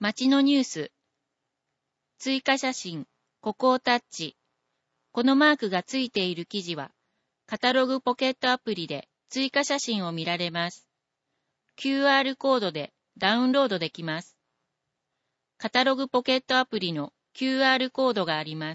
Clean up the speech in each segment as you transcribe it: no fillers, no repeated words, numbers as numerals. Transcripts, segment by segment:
街のニュース。追加写真、ココータッチ。このマークがついている記事は、カタログポケットアプリで追加写真を見られます。QR コードでダウンロードできます。カタログポケットアプリの QR コードがあります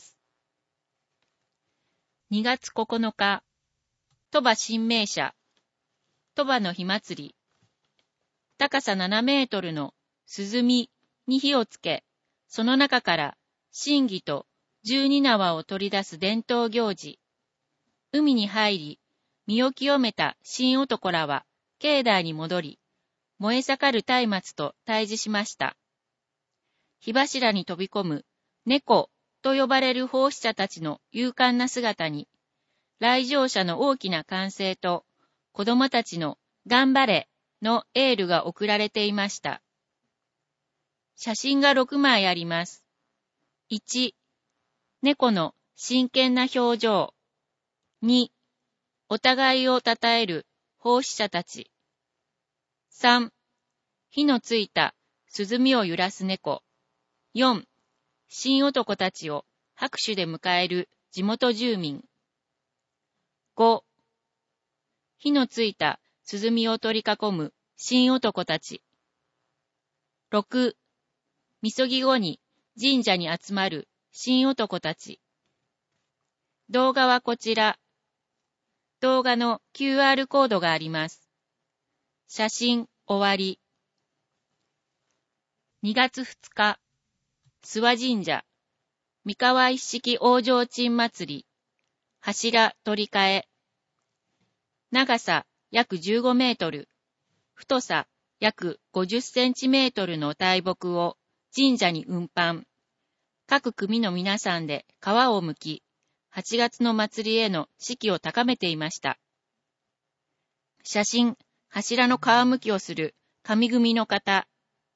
。2月9日、鳥羽新名社、鳥羽の火祭り。高さ7メートルの鼓に火をつけ、その中から神儀と12縄を取り出す伝統行事。海に入り、身を清めた神男らは境内に戻り、燃え盛る松明と対峙しました。火柱に飛び込む猫と呼ばれる奉仕者たちの勇敢な姿に、来場者の大きな歓声と子供たちの頑張れのエールが送られていました。写真が6枚あります。1、猫の真剣な表情。2、お互いを称える奉仕者たち。3、火のついた鼓を揺らす猫。4、神男たちを拍手で迎える地元住民。5、火のついた鼓を取り囲む神男たち。6、みそぎ後に神社に集まる神男たち。動画はこちら。動画の QR コードがあります。写真終わり。2月2日、諏訪神社、三河一式大提灯祭り、柱取り替え。長さ約15メートル、太さ約50センチメートルの大木を神社に運搬。各組の皆さんで皮を剥き、8月の祭りへの士気を高めていました。写真、柱の皮剥きをする神組の方。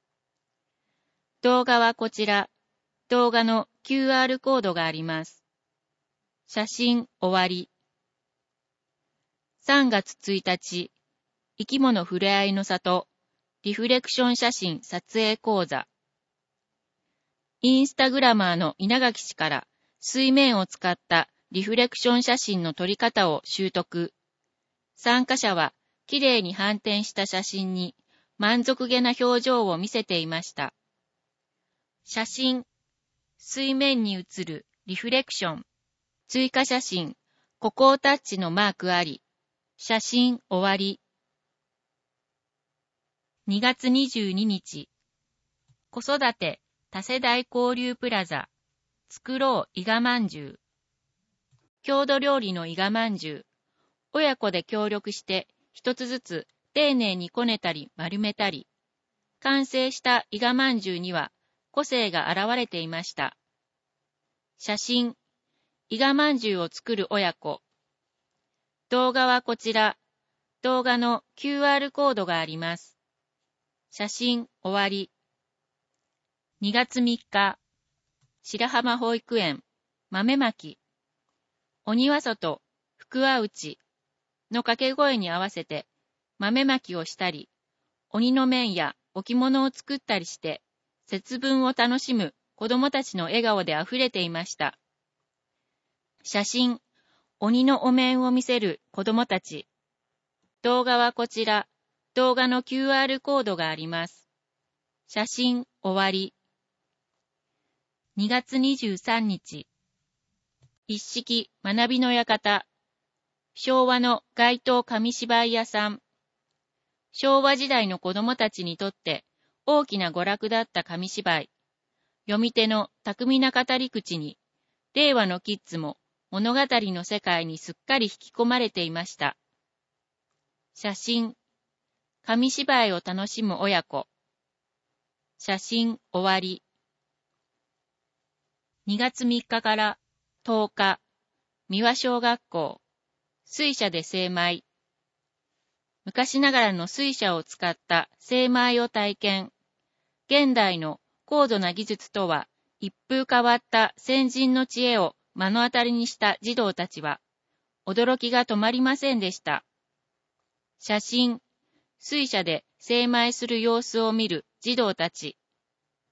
動画はこちら。動画の QR コードがあります。写真終わり。3月1日、生き物ふれあいの里、リフレクション写真撮影講座。インスタグラマーの稲垣氏から水面を使ったリフレクション写真の撮り方を習得。参加者はきれいに反転した写真に満足げな表情を見せていました。写真、水面に映るリフレクション、追加写真、ココータッチのマークあり、写真終わり。2月22日、子育て多世代交流プラザ、作ろう伊賀まんじゅう。郷土料理の伊賀まんじゅう。親子で協力して一つずつ丁寧にこねたり丸めたり。完成した伊賀まんじゅうには個性が現れていました。写真、伊賀まんじゅうを作る親子。動画はこちら。動画の QR コードがあります。写真終わり。2月3日、白浜保育園、豆まき。鬼は外、福は内の掛け声に合わせて豆まきをしたり、鬼の面や置物を作ったりして、節分を楽しむ子供たちの笑顔であふれていました。写真、鬼のお面を見せる子供たち。動画はこちら。動画の QR コードがあります。写真終わり。2月23日。一式学びの館。昭和の街頭紙芝居屋さん。昭和時代の子供たちにとって大きな娯楽だった紙芝居。読み手の巧みな語り口に、令和のキッズも物語の世界にすっかり引き込まれていました。写真、紙芝居を楽しむ親子。写真終わり。2月3日から10日、三輪小学校、水車で精米。昔ながらの水車を使った精米を体験。現代の高度な技術とは一風変わった先人の知恵を目の当たりにした児童たちは、驚きが止まりませんでした。写真、水車で精米する様子を見る児童たち。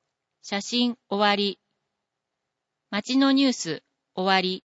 写真終わり。町のニュース終わり。